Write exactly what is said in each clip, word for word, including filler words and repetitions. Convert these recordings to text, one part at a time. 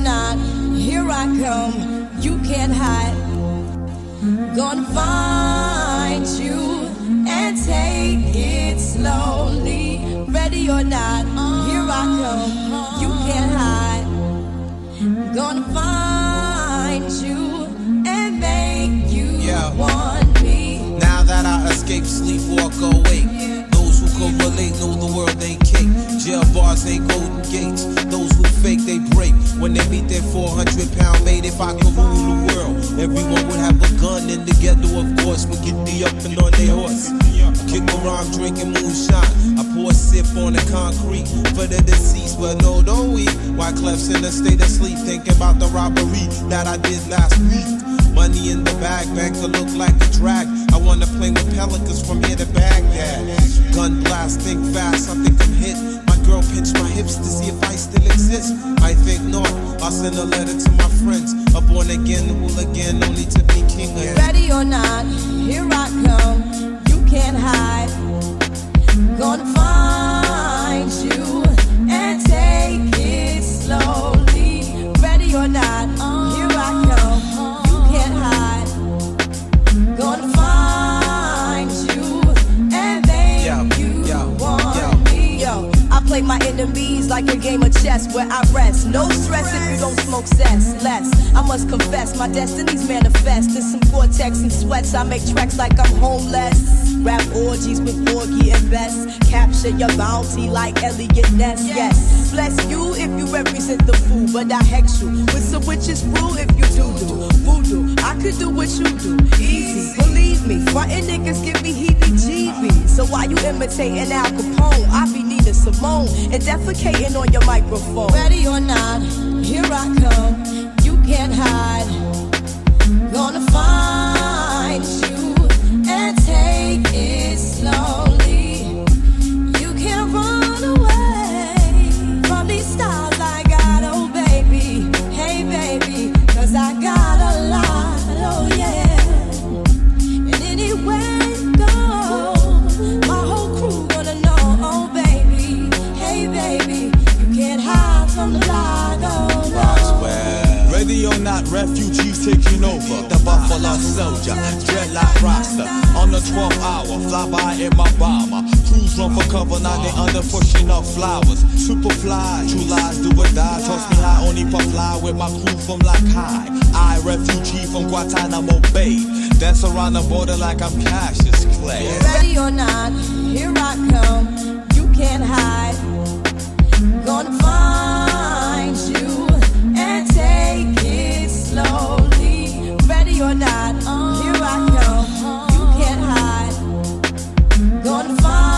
not, here I come, you can't hide. Gonna find you and take it slowly. Ready or not, here I come, you can't hide. Gonna find you and make you yeah. want me. Now that I escape, sleep, walk awake. Those who can relate know the world ain't cake. Jail bars ain't golden gates. Those who fake, they break. When they meet their four hundred pound mate, if I could rule the world, everyone would have a gun in the ghetto, of course. We get the up and on their horse. Kick around drinking moonshine. I pour a sip on the concrete for the deceased, but no, don't we? Why Clef's in a state of sleep, thinking about the robbery that I did last week. Money in the bag, bank to look like a drag. I wanna play with pelicans from here to Baghdad. Gun blast, think fast, I think I'm hit. My girl pinched my hips to see if I still exist. I think not, I'll send a letter to my friends. A born again hooligan, only to be king again. Ready or not, here I come, you can't hide. Gonna find you and take it slowly. Ready or not, here I come, you can't hide. Gonna find you and make yo, you yo, want yo. me. Yo, I play my enemies like a game of chess where I rest. No stress if you don't smoke cess. Less, I must confess, my destinies manifest. In some Gore-Tex and sweats, I make tracks like I'm homeless. Rap orgies with Porgy and Bess. Capture your bounty like Elliot Ness. Yes, bless you if you represent the fool, but I hex you with some witches brew if you do do voodoo. I could do what you do, easy. Believe me, frontin' niggas give me heebie-jeebies. So why you imitating Al Capone? I be Nina Simone and defecating on your microphone. Ready or not, here I come, you can't hide. Gonna find you and take it slowly. You can't run away from these stars I got, oh baby. Hey baby, cause I got a lot, oh yeah. And anywhere you go, my whole crew gonna know, oh baby. Hey baby, you can't hide from the light, oh no. Ready or not, refugees taking over. The Buffalo Soldier, dreadlock roster. On the twelfth hour, fly by in my bomber. Crews run for cover, now they under pushing up flowers. Superfly, true lies do or die. Toss me high, only puff fly with my crew from like high. I, refugee from Guantanamo Bay. Dance around the border like I'm Cassius Clay. Ready or not, here I come, you can't hide. Gonna find you and take it slowly. Ready or not, here I come, you can't hide. Gonna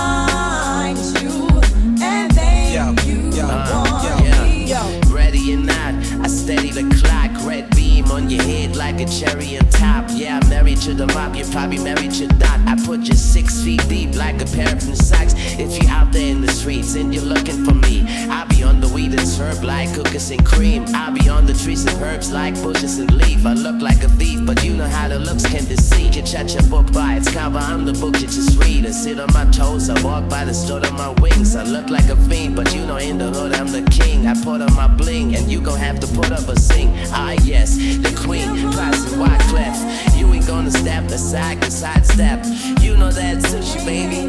find you and make yo, you yo, want yo, me. Yo. Ready or not, I steady the clock. Red beam on your head like a cherry on top. Yeah, I'm married to the mob, you're probably married to Doc. I put you six feet deep like a pair of new socks. If you're out there in the streets and you're looking for me, I'll be on the weed and herb like cookies and cream. I'll be on the trees and herbs like bushes and leaf. I look like a thief, but you know how the looks can deceive. You judge a book by its cover, I'm the book you just read. I sit on my toes, I walk by the stud on my wings. I look like a fiend, but you know in the hood I'm the king. I put on my bling, and you gon' have to put up a sing. Ah yes, the queen, passing Wyclef. You ain't gonna step aside, to sidestep. You know that sushi, baby.